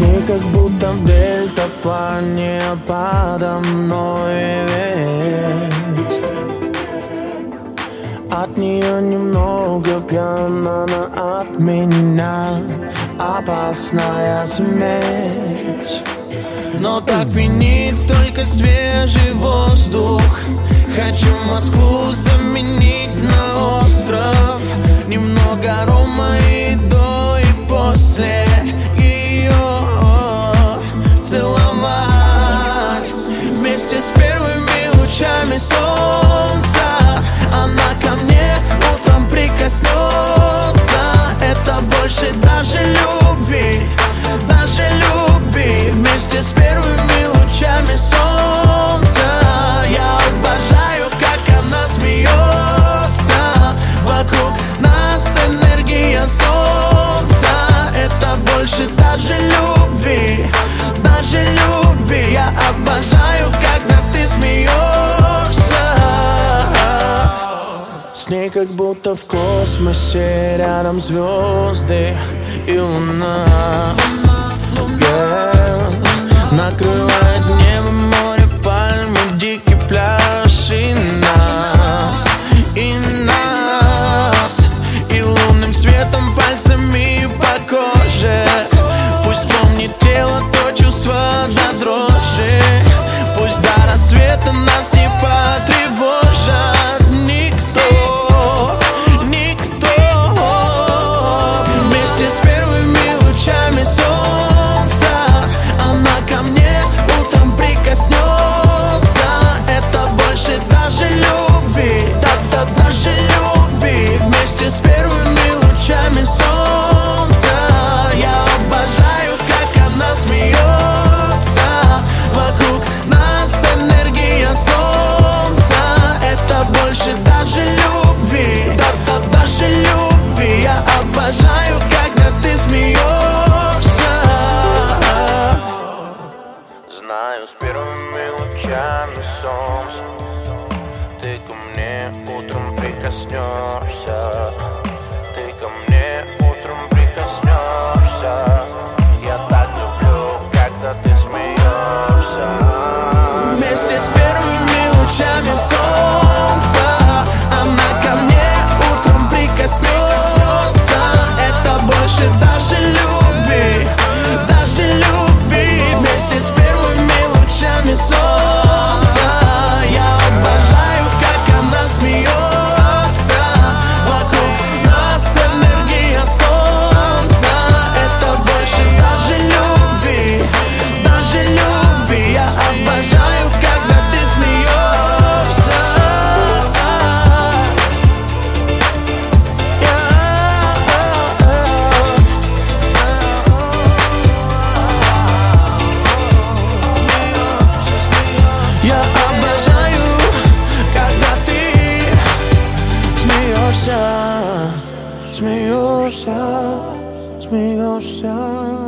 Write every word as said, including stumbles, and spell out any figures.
ней как будто в дельтаплане, подо мной Эверест. От нее немного пьяна, она от меня опасная смесь. Но так пьянит только свежий воздух. Хочу Москву заменить на остров. Немного рома и до, и после ее целовать. Вместе с первыми лучами солнца она ко мне утром прикоснется. Это больше даже любви, даже любви. Вместе с первыми лучами солнца я обожаю, как она смеется. Вокруг нас энергия солнца. Это больше даже любви, даже любви. Я обожаю, когда ты смеешься. С ней как будто в космосе рядом звезды и луна. Yeah. Накрывает небо, море, пальмы, дикий пляж и нас, и нас, и лунным светом пальцами по коже. Пусть помнит тело то чувство до дрожи. Пусть до рассвета нас не потревожат никто, никто. Вместе с первыми лучами солнца она ко мне утром прикоснется. Это больше даже любви, да-да, даже любви. Вместе с первыми лучами солнца я обожаю, как она смеется. Вокруг нас энергия солнца. Это больше даже любви, да-да, даже любви. Я обожаю, когда ты смеешься. Знаю, с первыми лучами солнца ты ко мне утром прикоснешься. Ты ко мне утром прикоснешься. Я так люблю, когда ты смеешься. Вместе с первыми лучами солнца она ко мне утром прикоснется. Это больше даже любви, даже любви. Вместе с первыми лучами солнца я обожаю, как она смеется. Вокруг нас энергия солнца. Это больше даже любви, даже любви. Я обожаю, когда ты смеешься. Я обожаю, когда ты смеешься, смеешься, смеешься.